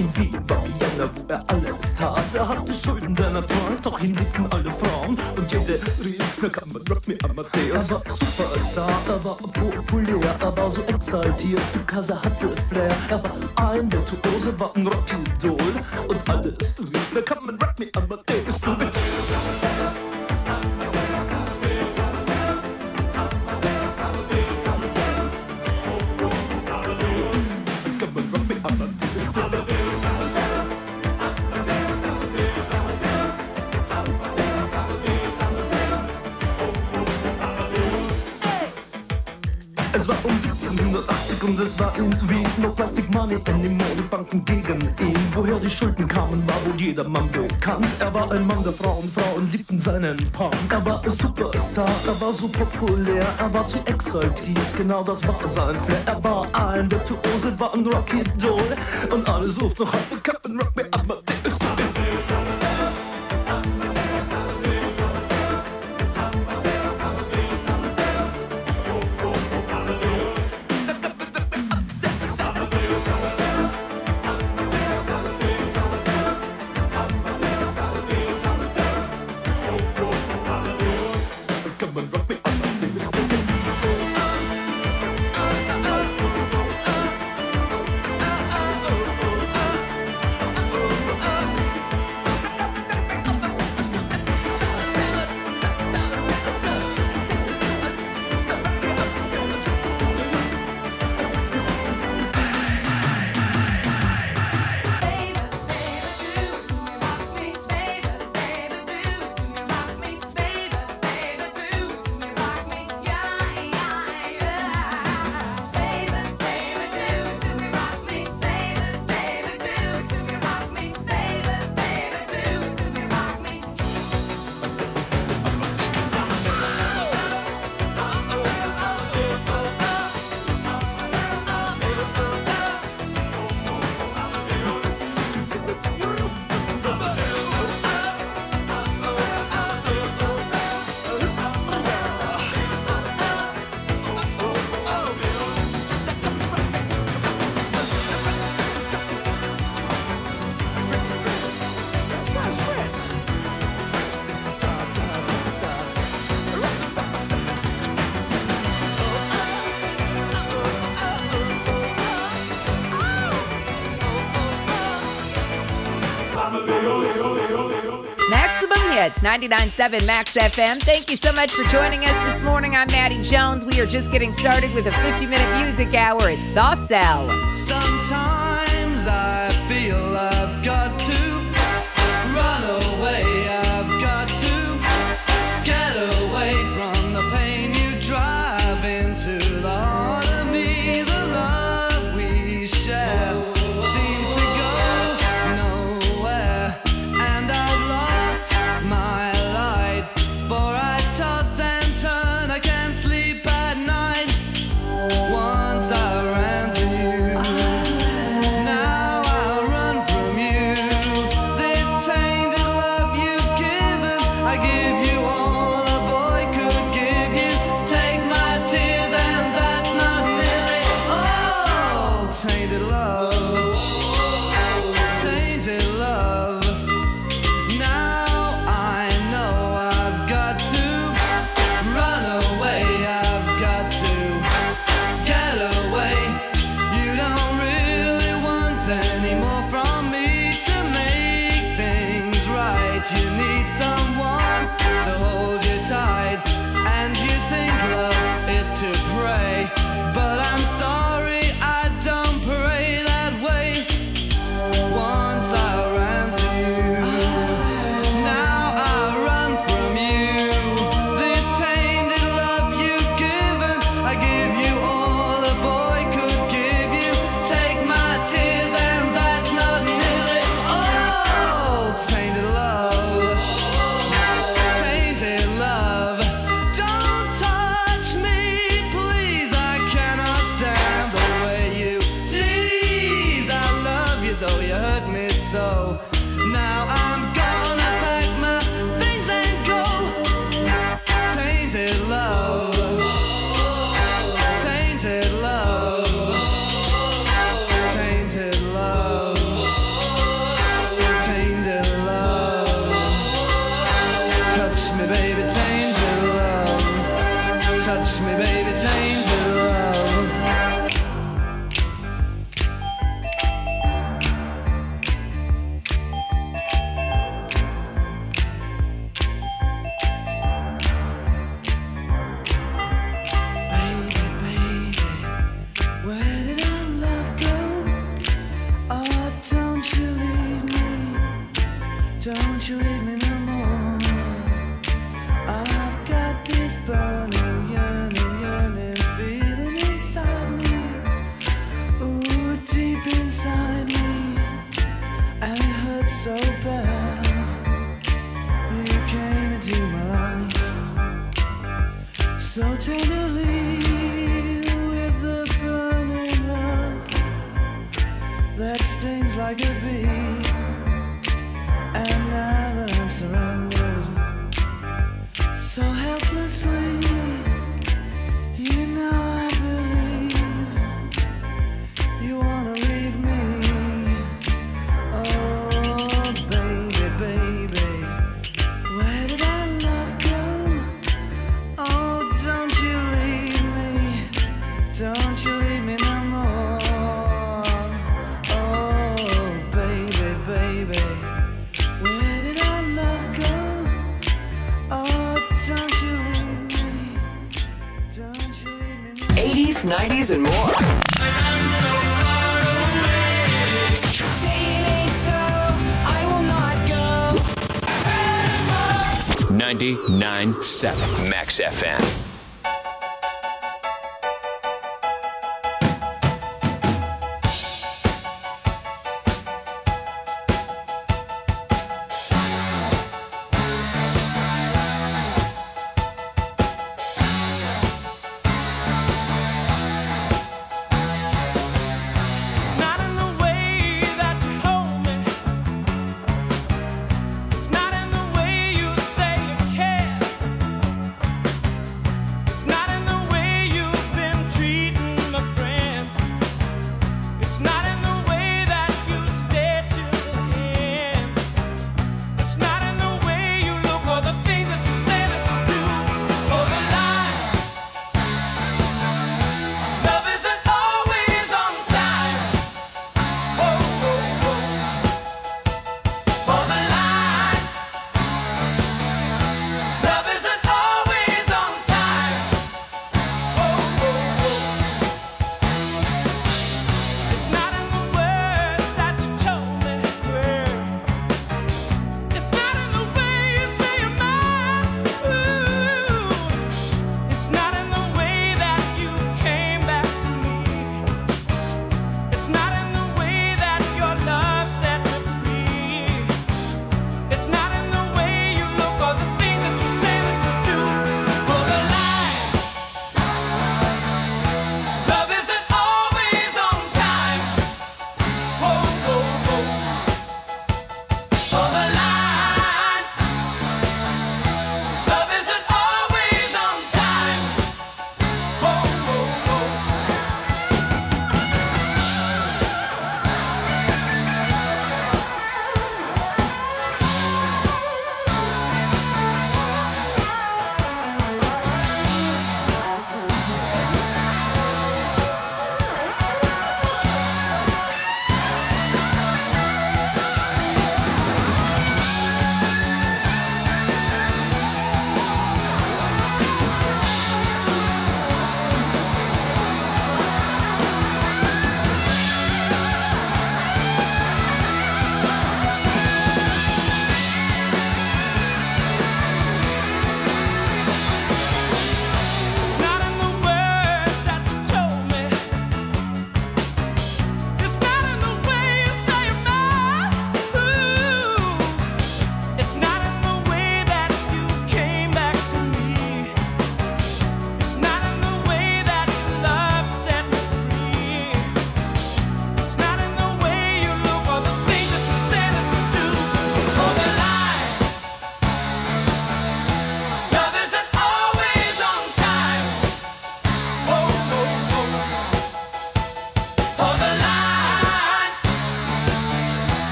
in Wien war Vienna, wo er alles tat. Er hatte Schulden, denn er trank, doch ihn liebten alle Frauen. Und jede rief, na kann man Rock me Amadeus. Er war Superstar, er war populär, er war so exaltiert, because er hatte Flair. Er war ein Virtuose, war ein Rockidol. Und alles rief, na kann man Rock me Amadeus. Du mit Es war um 1780 und es war in Wien. No plastic money anymore, die Banken gegen ihn. Woher die Schulden kamen, war wohl jedermann bekannt. Er war ein Mann der Frauen, Frauen liebten seinen Punk. Er war ein Superstar, er war so populär, er war zu exaltiert, genau das war sein Flair. Er war ein Virtuose, war ein Rockidol. Und alle suchten noch heute Captain Rock me Amadeus. It's 99.7 Max FM. Thank you so much for joining us this morning. I'm Maddie Jones. We are just getting started with a 50-minute music hour. It's Soft Cell. Sometimes I feel I've got to run away. I've got to get away from the pain you drive into the heart of me. The love we share seems to go nowhere, and I've lost my light, for I toss and turn, I can't sleep at night. Once I ran to you, now I run from you. This tainted love you've given, I give you all a boy could give you. Take my tears and that's not nearly all. Tainted love, tainted love. Now I know I've got to run away. I've got to get away. You don't really want any more from me to make things right. You need someone to hold you tight, and you think love is to pray, but I'm sorry, I don't pray that way. Once I ran to you, now I run from you. This tainted love you've given, I give you all a boy could give you. Take my tears and that's not nearly all. Tainted love, touch me, baby, tame the love. Don't you leave me no more. I've got this burning, yearning feeling inside me. Ooh, deep inside me. And it hurts so bad. You came into my life so tenderly, with the burning love that stings like a bee. And now that I'm surrendered so helplessly, you know I believe you wanna leave me. Oh, baby, baby, where did our love go? Oh, don't you leave me, don't you leave me no more. Oh, baby, baby, where did our love go? Oh, don't you leave me, don't you leave me no 80s, 90s, and more. Say it ain't so, I will not go. 99.7 Max FM. It's not in the way you say you care.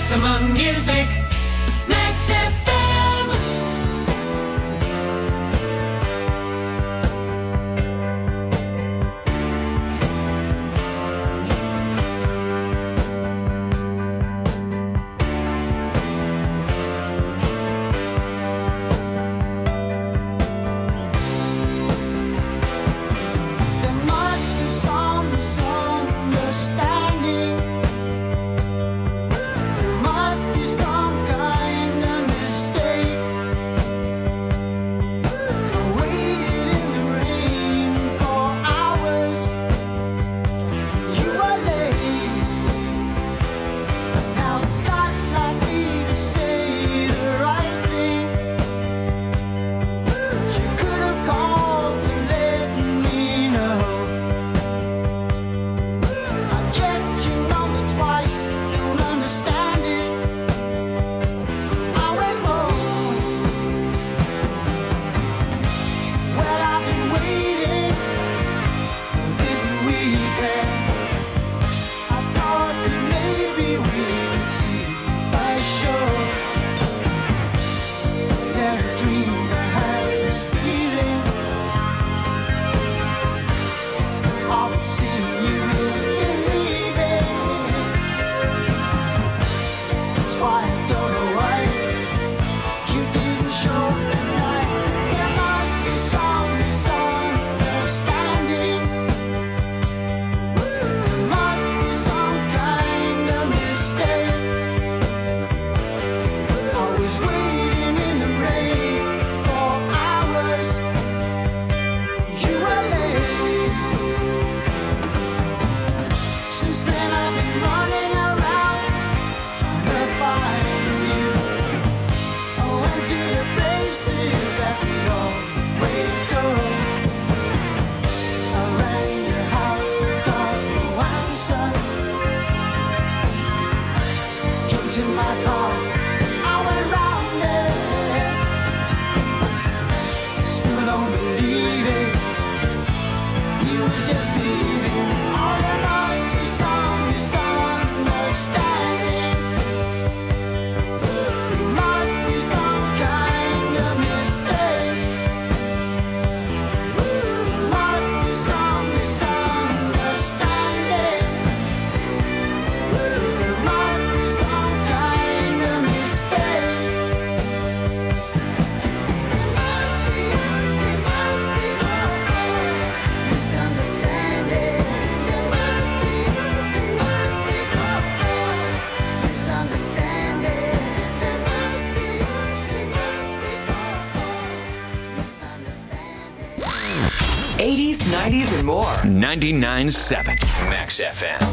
Maximum Music, Max FM. There must be some misunderstanding. There must be some kind of mistake. I waited in the rain for hours. You were late. Now it's not like me to say the right thing. You could have called to let me know. I checked your number twice, don't understand it. So I went home. Well, I've been waiting for this weekend. I thought that maybe we could see a show. Never dreamed I had this feeling. All I've seen you is believing. That's why I don't know why you didn't show tonight. There must be some misunderstanding. There must be some kind of mistake. I was waiting in the rain for hours. You were late. Since then I've been running around trying to find you. I went to the places that we always go. I rang your house but got no answer. Jumped in my car, I went round there. Still don't believe it. He was just leaving. Oh, there must be some misunderstanding. There must be some kind of mistake. There must be some misunderstanding. Yes, there must be some kind of mistake. There must be misunderstanding. There must be misunderstanding. There must be misunderstanding. 80s, 90s, and more. 99.7 Max FM.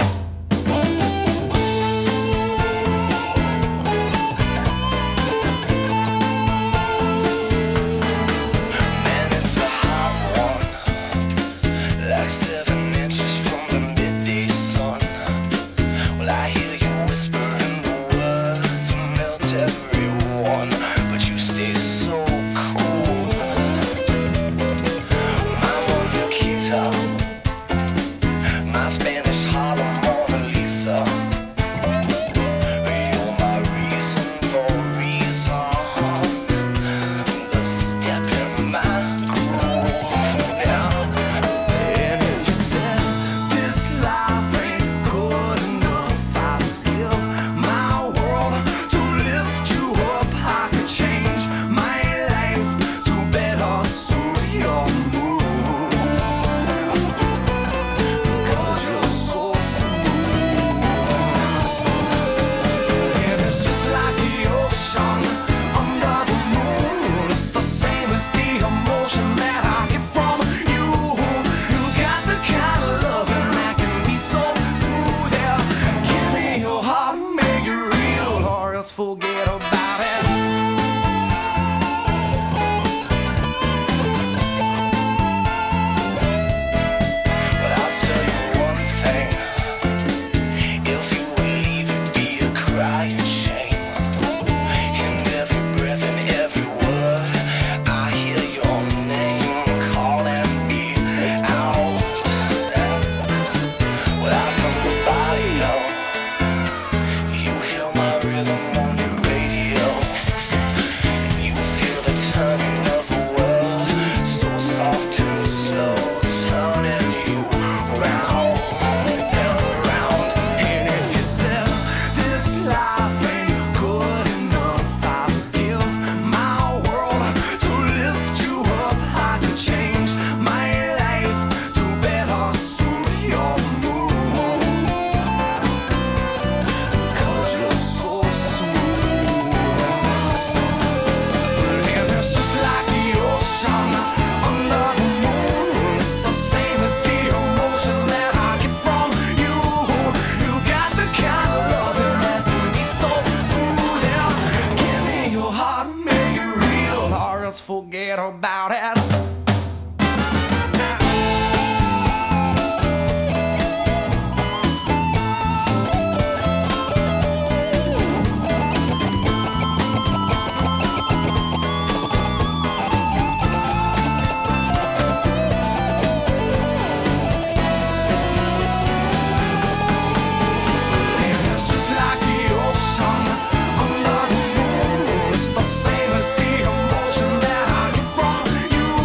Man, it's a hot one, like 7 inches from the midday sun. Well, I hear you whispering the words to melt everyone, but you stay so cool. My Monaquita, my Spanish Harlem Mona Lisa. You're my reason for reason. The step in my groove, yeah. And if you said this life ain't good enough, I'd give my world to lift you up. I could change my life to better suit your mood. Because you're so smooth. And it's just like the ocean under the moon. It's the same as the emotion that I get from you. You got the kind of loving that can be so smooth. Yeah, give me your heart and make it real, or else forget about it. But I'll tell you one thing, if you would leave, it'd be a crying shame. In every breath and every word, I hear your name calling me out. Well, I from the body, yo, you hear my forget about it. You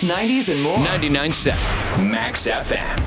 90s and more. 99.7 Max FM.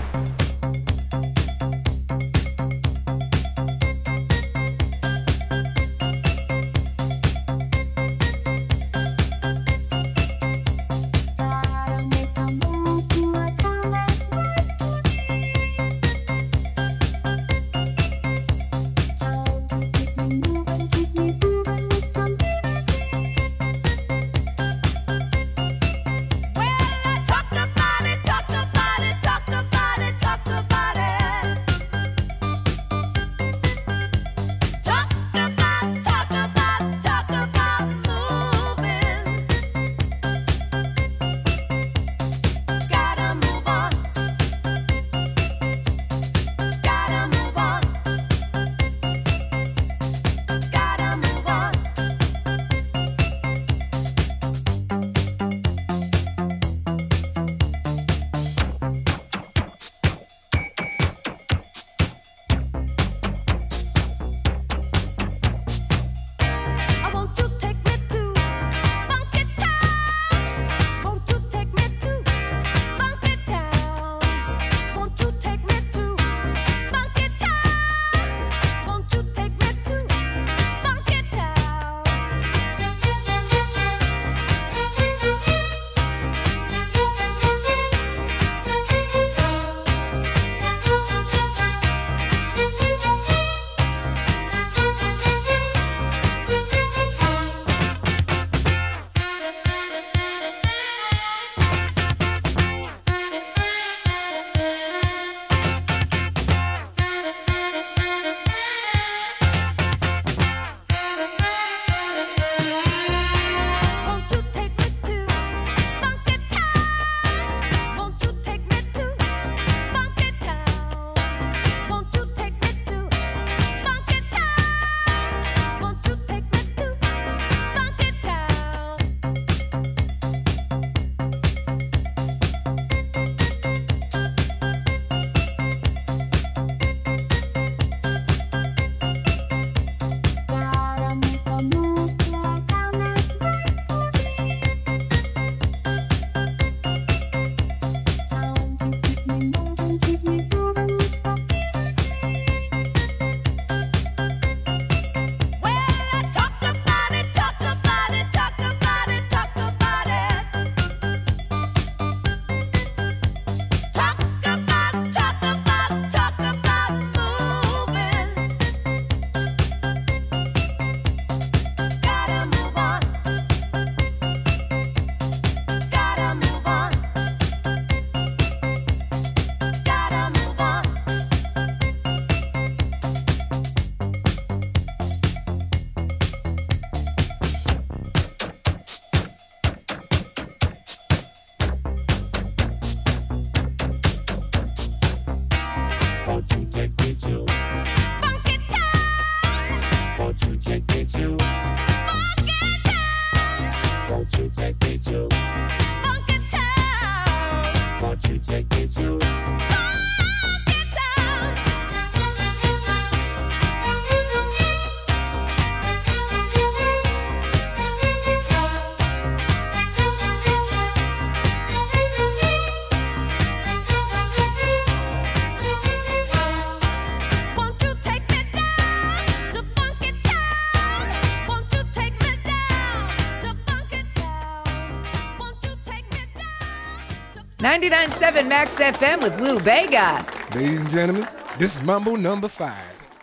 $99.7 Max FM with Lou Bega. Ladies and gentlemen, this is Mambo number 5.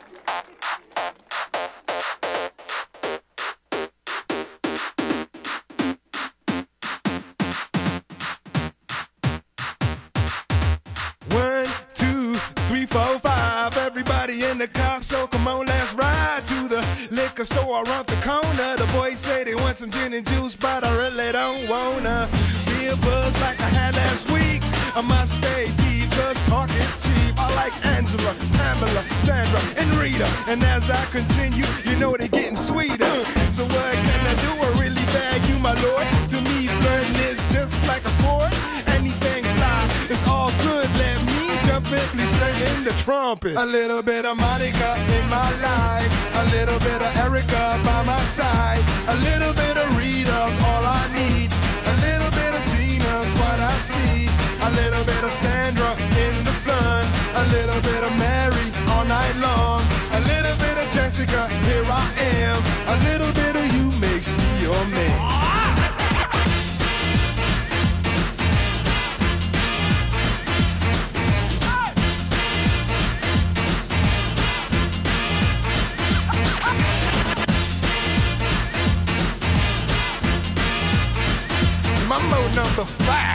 One, two, three, four, five. Everybody in the car, so come on, let's ride to the liquor store around the corner. The boys say they want some gin and juice, but I really don't wanna be a buzz like I had last week. I must stay deep, cause talk is cheap. I like Angela, Pamela, Sandra, and Rita. And as I continue, you know they're getting sweeter. So what can I do? I really bag you, my lord. To me, flirting is just like a sport. Anything fly, it's all good. Let me jump in, please sing the trumpet. A little bit of Monica in my life. A little bit of Erica by my side. A little bit of Rita's all I need. A little bit of Tina's what I see. A little bit of Sandra in the sun, a little bit of Mary all night long, a little bit of Jessica, here I am, a little bit of you makes me your man. Mambo number 5.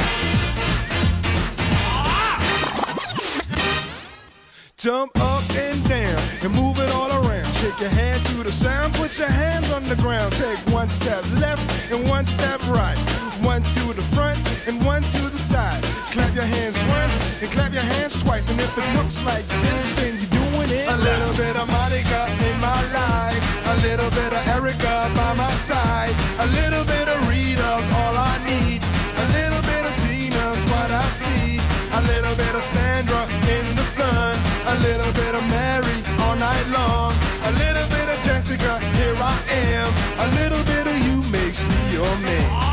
Jump up and down and move it all around. Shake your hand to the sound, put your hands on the ground. Take one step left and one step right. One to the front and one to the side. Clap your hands once and clap your hands twice. And if it looks like this, then you're doing it. A little bit of Monica in my life, a little bit of Erica by my side, a little bit of Rita's all I need, a little bit of Tina's what I see, a little bit of Sandra in the sun, a little bit of Mary all night long, a little bit of Jessica, here I am, a little bit of you makes me your man.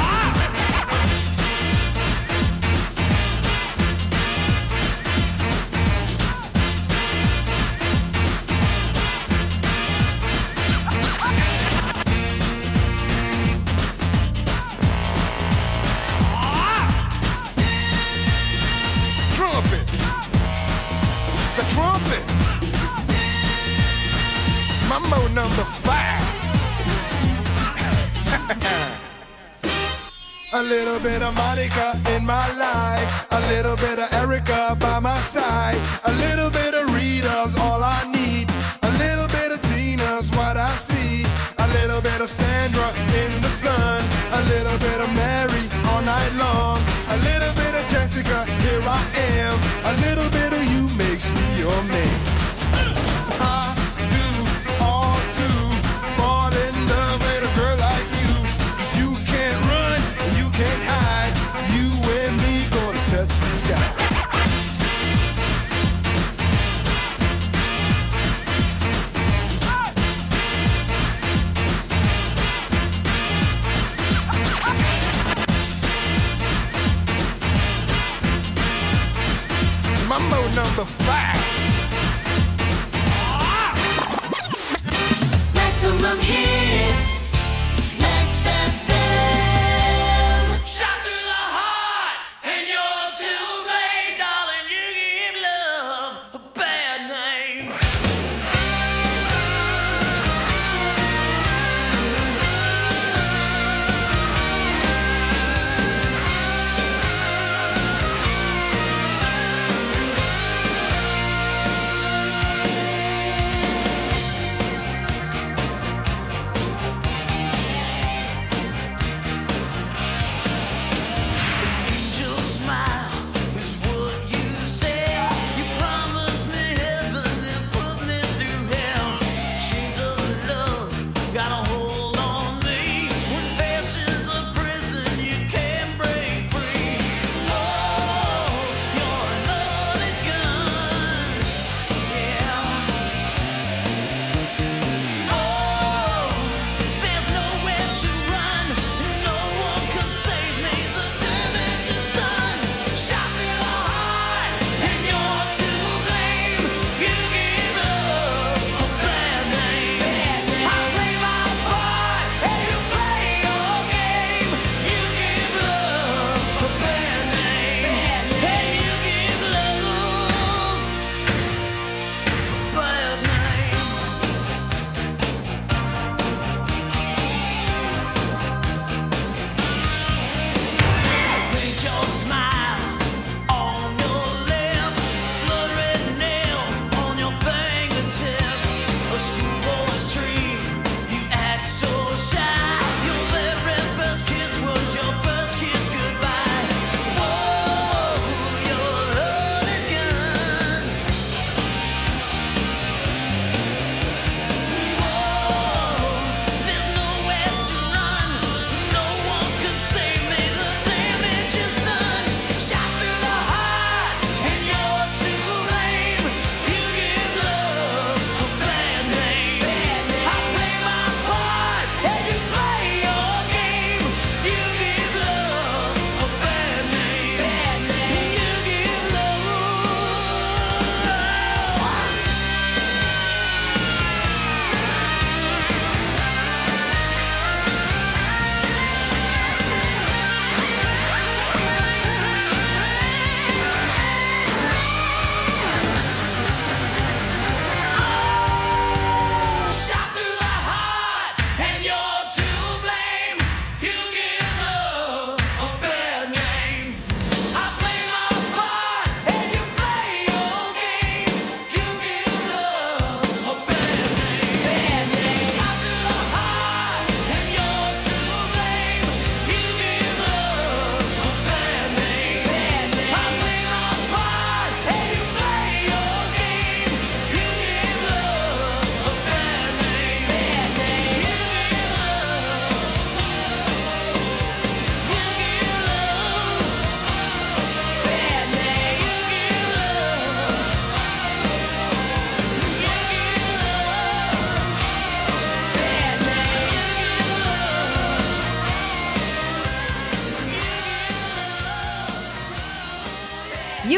Trumpet. Mambo number 5. A little bit of Monica in my life, a little bit of Erica by my side, a little bit of Rita's all I need, a little bit of Tina's what I see, a little bit of Sandra in the sun, a little bit of Mary all night long, a little bit of Jessica, here I am, a little bit of you makes me your man. I do all to fall in love with a girl like you, 'cause you can't run, you can't hide, you and me gonna touch the sky. Mambo number 5. Maximum hits, Max FM. Shot through the heart, and you're too late, darling. You give love a bad name.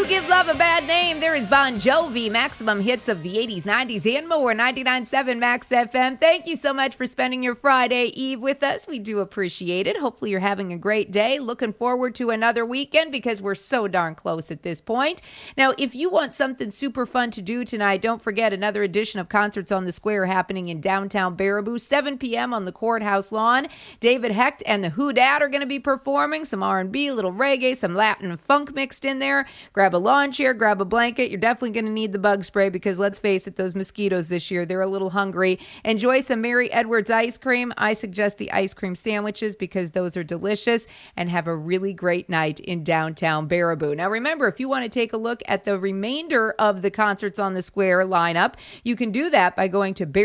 You give love a bad name. There is Bon Jovi, maximum hits of the 80s, 90s, and more. 99.7 Max FM. Thank you so much for spending your Friday Eve with us. We do appreciate it. Hopefully you're having a great day. Looking forward to another weekend because we're so darn close at this point. Now, if you want something super fun to do tonight, don't forget another edition of Concerts on the Square happening in downtown Baraboo, 7 p.m. on the courthouse lawn. David Hecht and the Who Dat are going to be performing. Some R&B, a little reggae, some Latin and funk mixed in there. Grab a lawn chair, grab a blanket. You're definitely going to need the bug spray because let's face it, those mosquitoes this year, they're a little hungry. Enjoy some Mary Edwards ice cream. I suggest the ice cream sandwiches because those are delicious, and have a really great night in downtown Baraboo. Now remember, if you want to take a look at the remainder of the Concerts on the Square lineup, you can do that by going to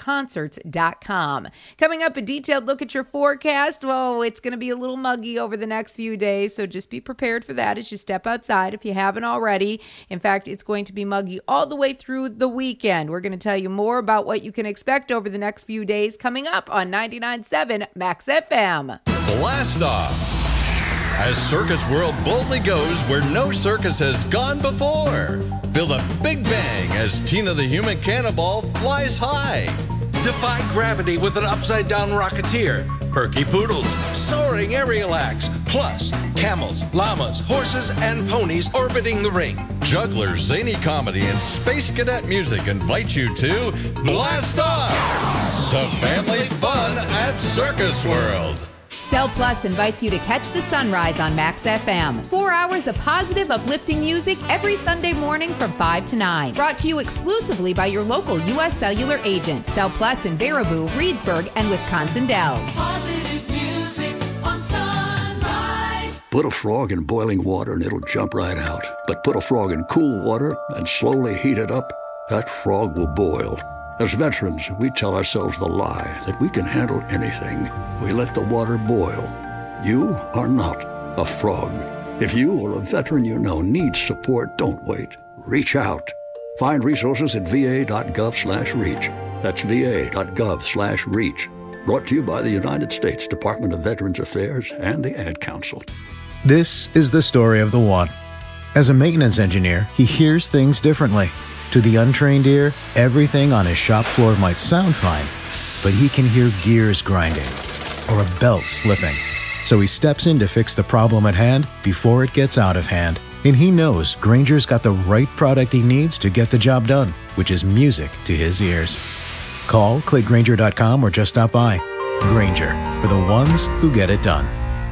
barabooconcerts.com. Coming up, a detailed look at your forecast. Well, it's going to be a little muggy over the next few days, so just be prepared for that as you step outside if you haven't already. In fact, it's going to be muggy all the way through the weekend. We're going to tell you more about what you can expect over the next few days coming up on 99.7 Max FM. Blast off! As Circus World boldly goes where no circus has gone before. Feel the big bang as Tina the Human Cannonball flies high. Defy gravity with an upside-down rocketeer. Perky poodles, soaring aerial acts, plus camels, llamas, horses, and ponies orbiting the ring. Jugglers, zany comedy, and space cadet music invite you to Blast Off! To family fun at Circus World. Cell Plus invites you to catch the sunrise on Max FM. 4 hours of positive, uplifting music every Sunday morning from 5 to 9. Brought to you exclusively by your local U.S. Cellular agent. Cell Plus in Baraboo, Reedsburg, and Wisconsin Dells. Positive music on sunrise. Put a frog in boiling water and it'll jump right out. But put a frog in cool water and slowly heat it up, that frog will boil. As veterans, we tell ourselves the lie that we can handle anything. We let the water boil. You are not a frog. If you or a veteran you know needs support, don't wait. Reach out. Find resources at va.gov/reach. That's va.gov/reach. Brought to you by the United States Department of Veterans Affairs and the Ad Council. This is the story of the one. As a maintenance engineer, he hears things differently. To the untrained ear, everything on his shop floor might sound fine, but he can hear gears grinding or a belt slipping. So he steps in to fix the problem at hand before it gets out of hand. And he knows Grainger's got the right product he needs to get the job done, which is music to his ears. Call, click Grainger.com, or just stop by. Grainger, for the ones who get it done.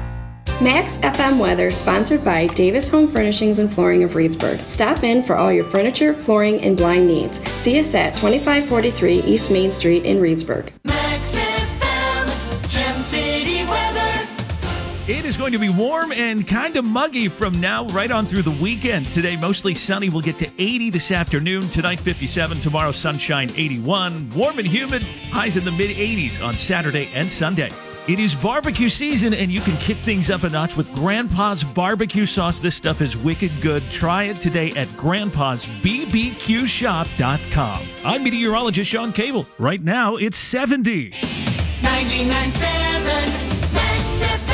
Max FM weather sponsored by Davis Home Furnishings and Flooring of Reedsburg. Stop in for all your furniture, flooring, and blind needs. See us at 2543 East Main Street in Reedsburg. Max FM, Gem City weather. It is going to be warm and kind of muggy from now right on through the weekend. Today, mostly sunny. We'll get to 80 this afternoon. Tonight, 57. Tomorrow, sunshine, 81. Warm and humid. Highs in the mid-80s on Saturday and Sunday. It is barbecue season, and you can kick things up a notch with Grandpa's barbecue sauce. This stuff is wicked good. Try it today at grandpasbbqshop.com. I'm meteorologist Sean Cable. Right now, it's 70. 99.7 Max FM.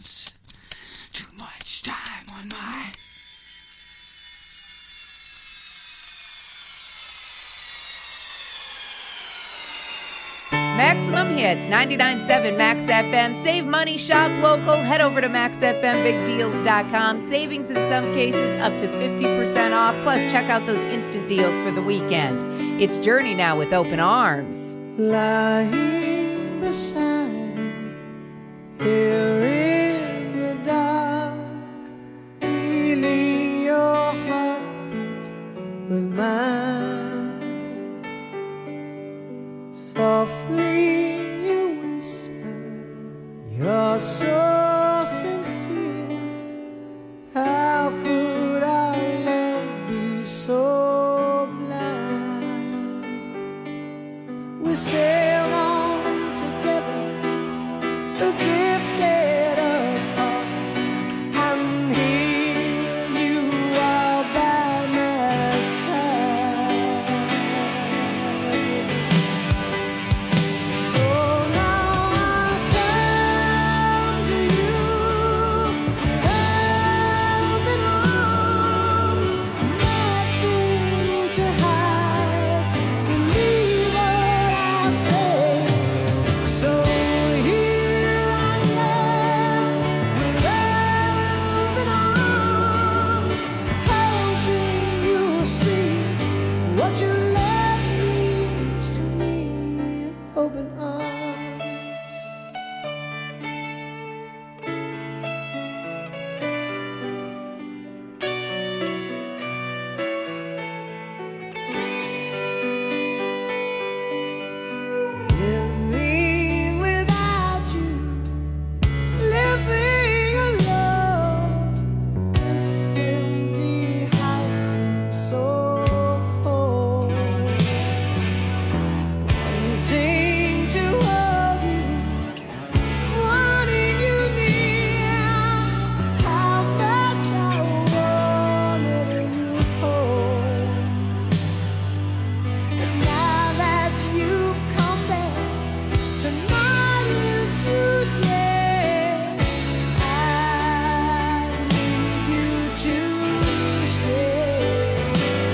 hands. Too much time on my. Maximum Hits, 99.7 Max FM. Save money, shop local. Head over to maxfmbigdeals.com. Savings in some cases up to 50% off. Plus, check out those instant deals for the weekend. It's Journey now with Open Arms. Lying beside you, here in the dark, feeling your heart with mine. Softly you whisper, you're so sincere. How could our love be so blind? We sailed on together, drifted apart, and here you are by my side. So now I come to you, open arms, nothing to hide. Believe what I say. So here I am with open arms, hoping you'll see what your love means to me. Open arms. Living without you, living alone. This empty house seems so cold. Wanting to hold you, wanting you near. How much I wanted you home. And now that you've come back tonight into day, I need you to stay.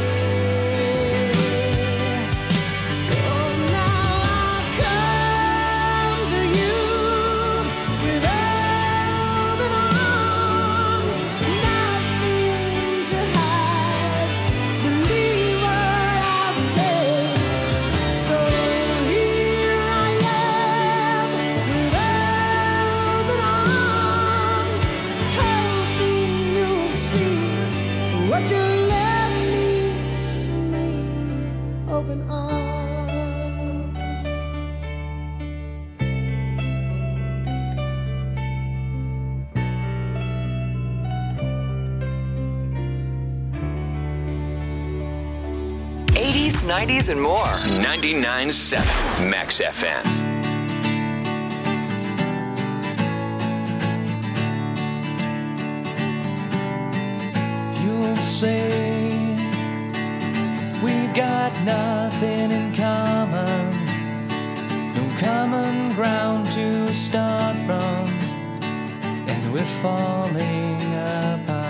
So now I come to you with open arms, nothing to hide. Believe what I say. So here I am with open arms, hoping you'll see what your love means to me. Open arms. '80s, '90s, and more. 99.7 Max FM. You'll say we've got nothing in common, no common ground to start from, and we're falling apart.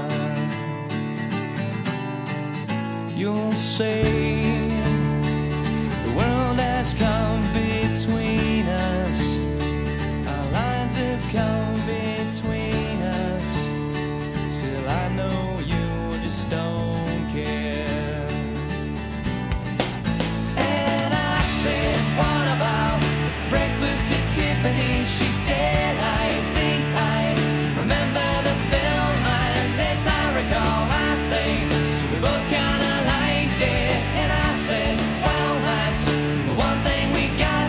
You'll say the world has come between us, our lives have come between us. Still I know you just don't care. And I said, what about breakfast at Tiffany? She said, I think I remember the film, and as I recall, I think we both kinda liked it. And I said, well, that's the one thing we got.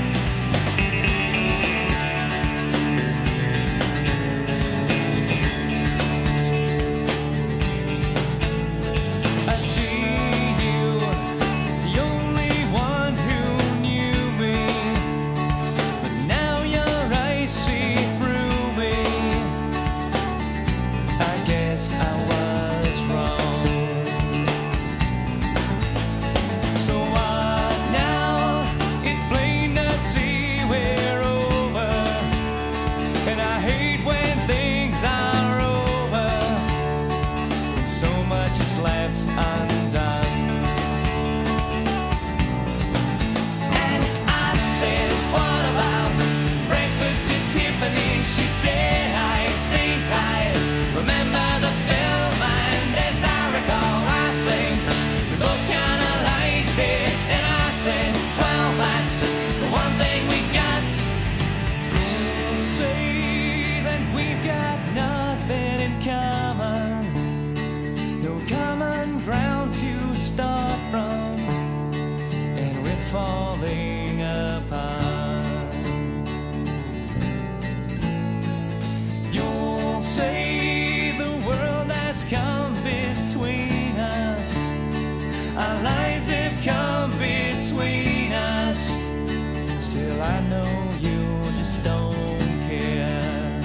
I see you, the only one who knew me, but now your eyes see through me. I guess I was wrong. So what now? It's plain to see we're over, and I hate when things falling apart. You'll say the world has come between us, our lives have come between us. Still I know you just don't care.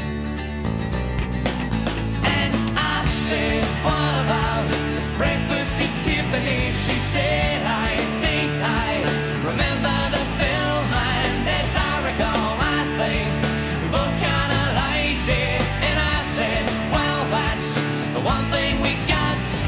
And I said, what about breakfast at Tiffany? She said, I think I remember the film, and as I recall, I think we both kinda liked it. And I said, well, that's the one thing we got.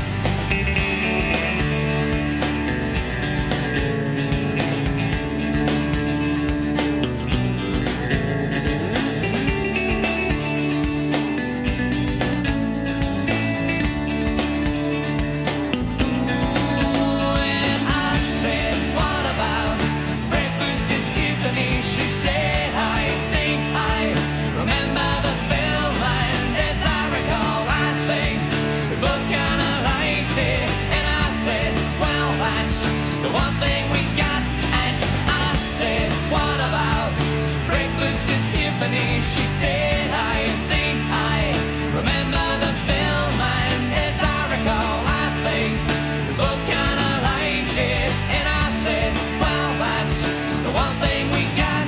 She said, I think I remember the film, and as I recall, I think we both kinda liked it. And I said, well, that's the one thing we got.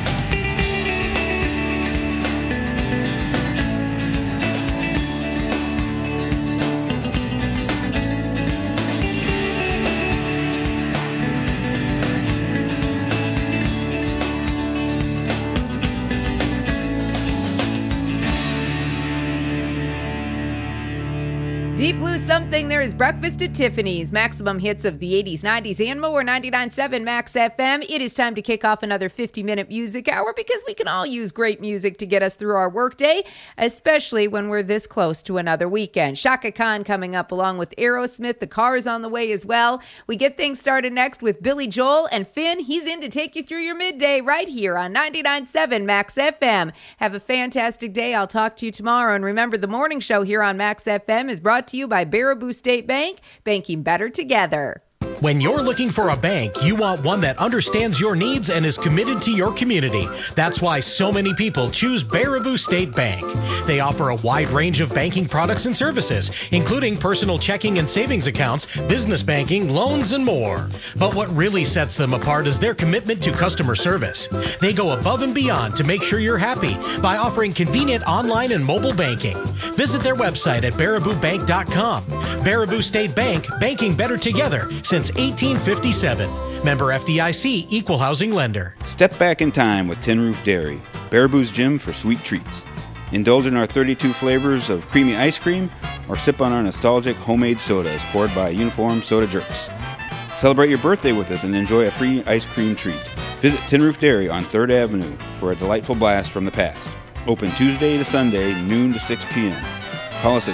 Deep Blue Something, there is Breakfast at Tiffany's. Maximum hits of the 80s, 90s, and more. 99.7 Max FM. It is time to kick off another 50-minute music hour because we can all use great music to get us through our workday, especially when we're this close to another weekend. Shaka Khan coming up along with Aerosmith. The Cars on the way as well. We get things started next with Billy Joel and Finn. He's in to take you through your midday right here on 99.7 Max FM. Have a fantastic day. I'll talk to you tomorrow. And remember, the morning show here on Max FM is brought to you by Baraboo State Bank, banking better together. When you're looking for a bank, you want one that understands your needs and is committed to your community. That's why so many people choose Baraboo State Bank. They offer a wide range of banking products and services, including personal checking and savings accounts, business banking, loans, and more. But what really sets them apart is their commitment to customer service. They go above and beyond to make sure you're happy by offering convenient online and mobile banking. Visit their website at baraboobank.com. Baraboo State Bank, banking better together since 1857. Member FDIC, Equal Housing Lender. Step back in time with Tin Roof Dairy, Baraboo's gym for sweet treats. Indulge in our 32 flavors of creamy ice cream or sip on our nostalgic homemade sodas poured by uniformed soda jerks. Celebrate your birthday with us and enjoy a free ice cream treat. Visit Tin Roof Dairy on 3rd Avenue for a delightful blast from the past. Open Tuesday to Sunday, noon to 6 p.m. Call us at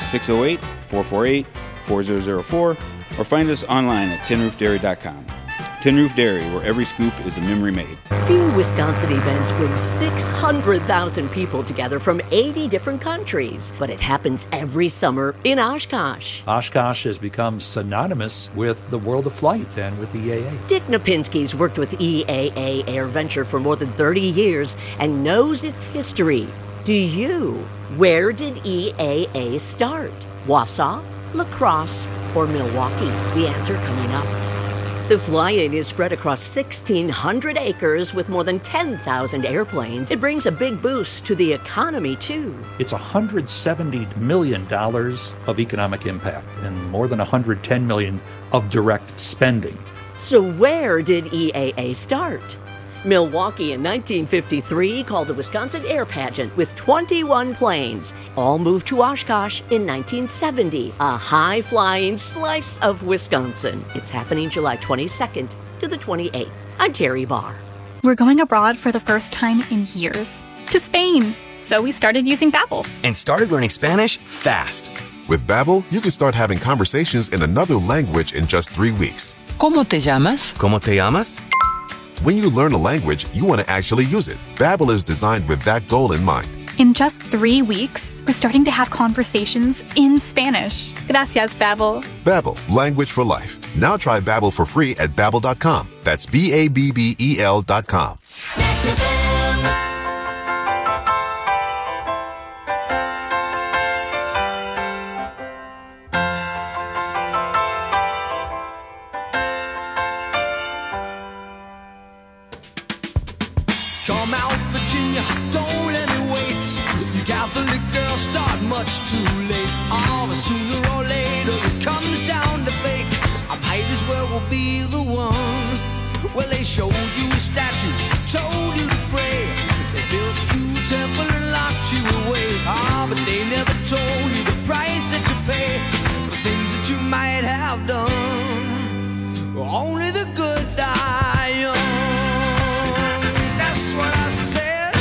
608-448-4004 or find us online at tinroofdairy.com. Tin Roof Dairy, where every scoop is a memory made. Few Wisconsin events bring 600,000 people together from 80 different countries, but it happens every summer in Oshkosh. Oshkosh has become synonymous with the world of flight and with EAA. Dick Napinski's worked with EAA Air Venture for more than 30 years and knows its history. Do you? Where did EAA start? Wausau, La Crosse, or Milwaukee? The answer coming up. The fly-in is spread across 1,600 acres with more than 10,000 airplanes. It brings a big boost to the economy, too. It's $170 million of economic impact and more than $110 million of direct spending. So where did EAA start? Milwaukee in 1953 called the Wisconsin Air Pageant with 21 planes. All moved to Oshkosh in 1970, a high-flying slice of Wisconsin. It's happening July 22nd to the 28th. I'm Terry Barr. We're going abroad for the first time in years, to Spain. So we started using Babbel. And started learning Spanish fast. With Babbel, you can start having conversations in another language in just 3 weeks. ¿Cómo te llamas? ¿Cómo te llamas? When you learn a language, you want to actually use it. Babbel is designed with that goal in mind. In just 3 weeks, we're starting to have conversations in Spanish. Gracias, Babbel. Babbel, language for life. Now try Babbel for free at babbel.com. That's BABBEL.com. Come out, Virginia, don't let me wait. You Catholic girls start much too late. Oh, but sooner or later it comes down to fate. I might as well will be the one. Well, they showed you a statue, told you to pray. They built you a temple and locked you away. Oh, but they never told you the price that you pay for things that you might have done. Only the good die young. What I said.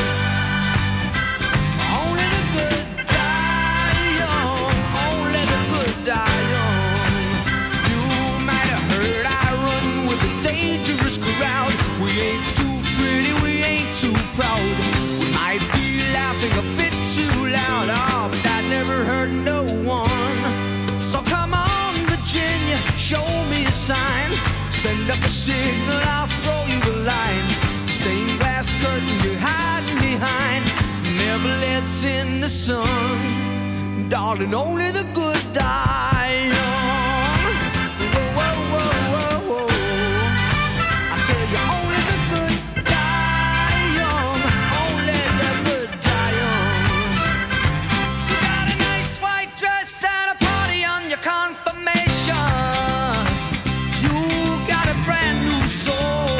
Only the good die young. Only the good die young. You might have heard I run with a dangerous crowd. We ain't too pretty, we ain't too proud. We might be laughing a bit too loud. Oh, but that never hurt no one. So come on, Virginia, show me a sign. Send up a signal, I'll throw you the line. Stained glass curtain you're hiding behind never lets in the sun. Darling, only the good die young. Whoa, whoa, whoa, whoa, whoa. I tell you, only the good die young. Only the good die young. You got a nice white dress and a party on your confirmation. You got a brand new soul.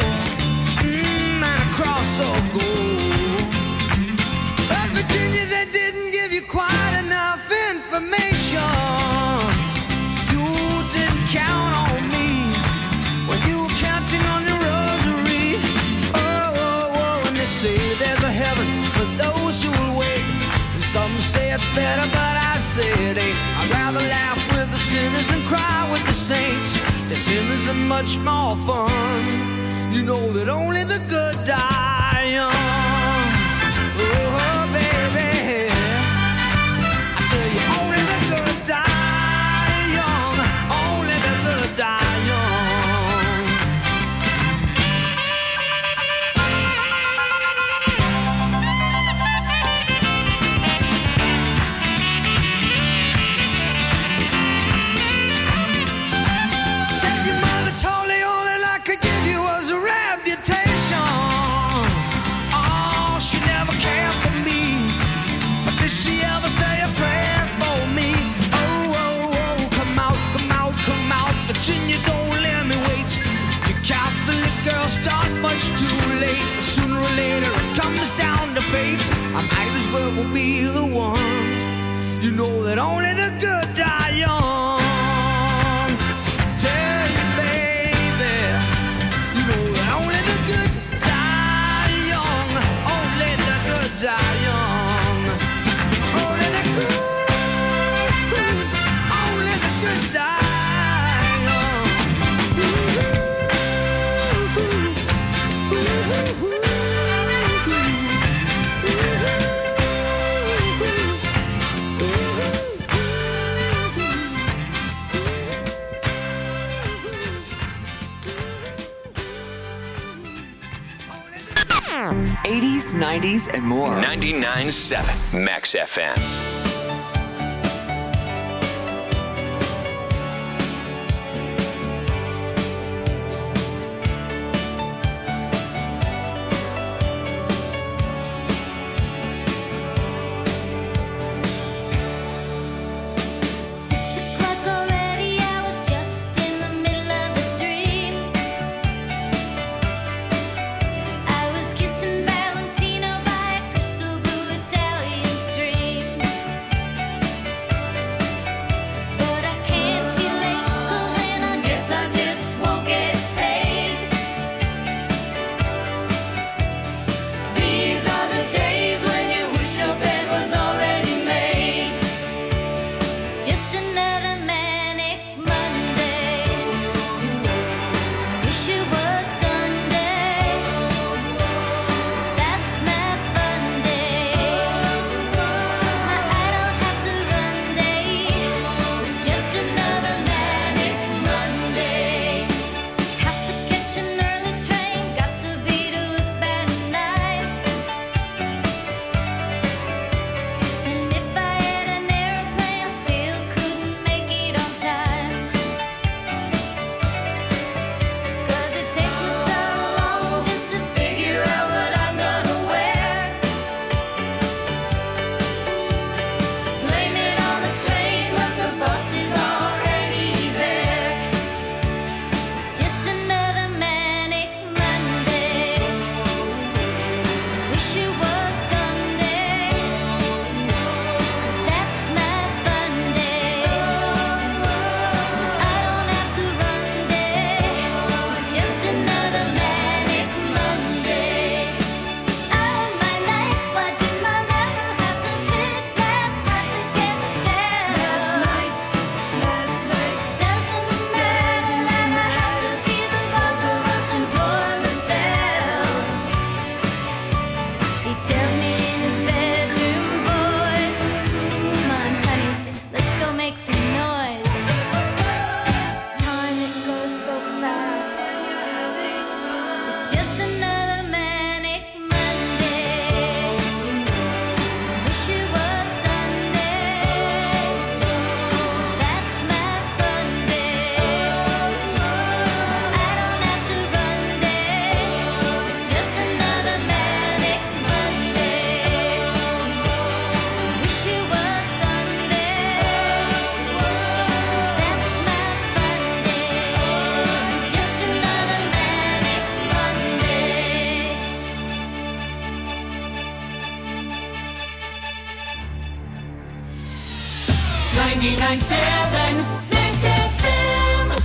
So gold. But Virginia, they didn't give you quite enough information. You didn't count on me when you were counting on your rosary. Oh, oh, oh, and they say there's a heaven for those who will wait. And some say it's better, but I say it ain't. I'd rather laugh with the sinners than cry with the saints. The sinners are much more fun. You know that only the good die young. Oh, baby, I tell you, only the good die young. Only the good die young. Said your mother told you all that I could give you was a reputation. Oh, she never cared for me. But did she ever say a prayer for me? Oh, oh, oh, come out, come out, come out. Virginia, don't let me wait. You Catholic girls start much too late. But sooner or later it comes down to fate. I might as well be the one. You know that only the good die young. Tell you, baby, you know that only the good die young. Only the good die young. Only the good, only the good die young. '80s, '90s, and more. 99.7 Max FM. I was kissing Valentino by a crystal blue Italian stream. 99.7 Max FM.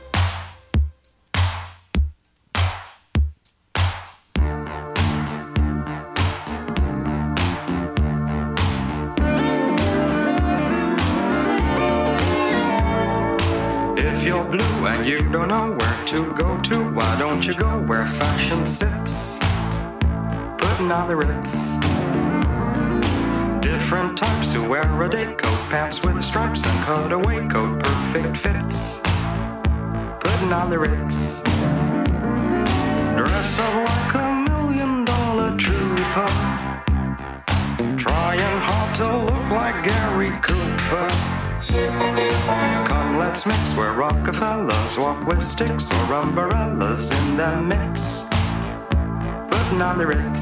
If you're blue and you don't know where to go to, why don't you go where fashion sits? Putting on the Ritz. Different types who wear a day coat, pants with stripes and cutaway coat, perfect fits. Putting on the Ritz. Dressed up like $1 million trooper, trying hard to look like Gary Cooper. Come, let's mix where Rockefellers walk with sticks or umbrellas in their mix. Putting on the Ritz.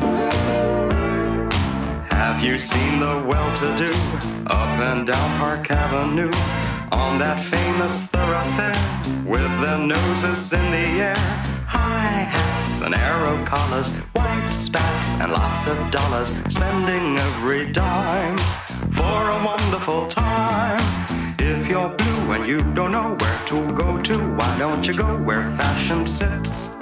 Have you seen the well-to-do up and down Park Avenue on that famous thoroughfare with their noses in the air? High hats and arrow collars, white spats and lots of dollars, spending every dime for a wonderful time. If you're blue and you don't know where to go to, why don't you go where fashion sits?